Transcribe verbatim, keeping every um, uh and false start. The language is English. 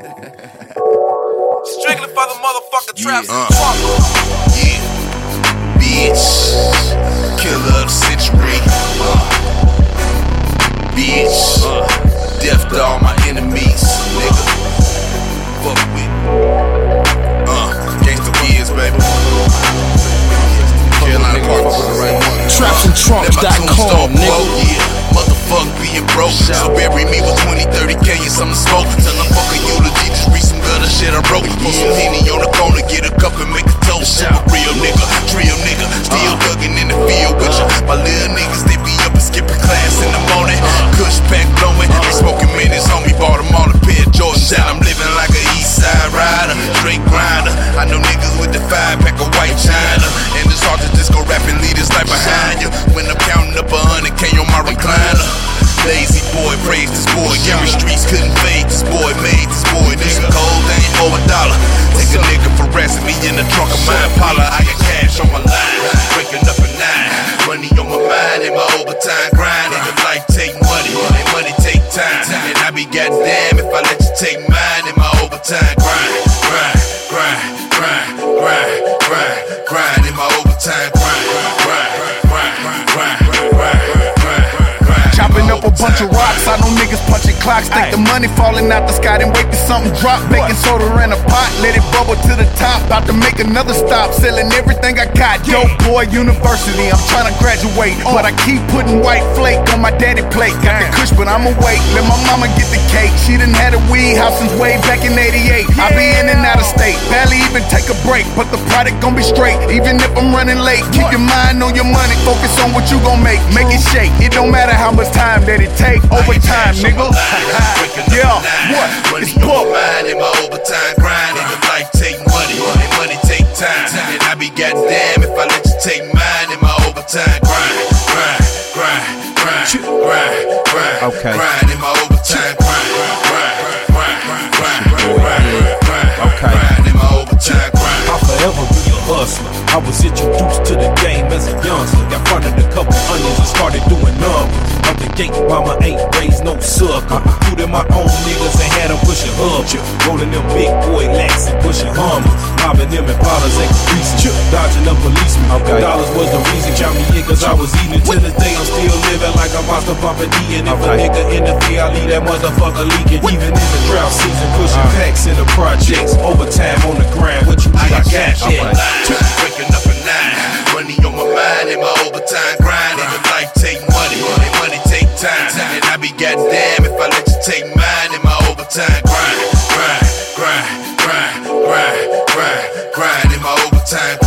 Strictly for the motherfucking traps. Yeah, uh, yeah, bitch, killer of the century. Uh, bitch, uh, death to all my enemies, nigga. Fuck with, uh, gangsta kids, baby. Carolina Park with the right one. Traps and trunks dot com, nigga. Yeah, motherfuck being broke. So bury me with twenty, thirty K and some smoke. Tell them fuck a eulogy, just read some gutter shit I wrote. Put some Henny on the corner, get a cup and make a toast. I'm a real nigga, real nigga. Still thuggin' in the field with ya. My little niggas, they be up and skipping class in the morning. Kush pack blowing, they smoking minutes. Homie bought them all a pair of Jordans. I'm living like a east side rider, straight grinder. I know niggas with the five pack of white China. And it's hard to just go rap and lead this life behind you. When I'm counting up a hundred K on my recliner. Lazy boy, praise this boy. Gary Streets couldn't fade this boy, made this boy. This a cold thing for a dollar. Take a nigga for arresting me in the trunk of my Impala. I got cash on my line, waking up at nine. Money on my mind and my overtime grind. And if life take money, and money take time. And I be goddamn if I let you take mine in my overtime grind. Grind, grind, grind, grind, grind, grind in my overtime grind. Grind, grind, grind, grind, grind, grind. Chopping up a bunch of rocks, I know niggas punching clocks. Think the money falling out the sky, then wait till something drop. Baking soda in a pot, let it bubble to the top. About to make another stop, selling everything I got. Dope boy university, I'm trying to graduate, but I keep putting white flake on my daddy plate. Got the kush, but I'm awake, let my mama get the cake. She done had a weed house since way back in eighty-eight. I be in and out of state, barely even take a break, but the product gon' be straight, even if I'm running late. Keep your mind on your money, focus on what you gon' make. Make it shake, it don't matter how much time that it take. Overtime, nigga. Yeah, what? It's book. In my overtime grind, and if life take money, and money take time. And I be goddamn if I let you take mine in my overtime grind. Grind, grind, grind, grind, grind, Okay. grind in my overtime grind. Grind, grind, grind, grind, grind, grind, Okay. grind in my overtime grind. I'll forever be a hustler. I was introduced to the game as a youngster. Got fronted a couple onions and started doing numbers. Out the gate while my eight raised no sucker. Recruited my own niggas and had them pushing hubs. Rolling them big boy lacks and pushing hummers. Mobbing them in bottles and greasing. Dodging the policemen. Okay. Dollars was the reason. Count me in cause I was eating. To this day I'm still living like I'm about to bump a D. And if a Okay. nigga interfere, I leave that motherfucker leaking. Even in the drought season, pushing Uh. packs in the projects. Overtime on the grind. What you I think I got got? cash on my Yeah. line, waking up at nine. Money on my mind and my overtime grind. And if life take money, and money take time. And I be goddamn if I let you take mine in my overtime grind. Grind, grind, grind, grind, grind, grind in my overtime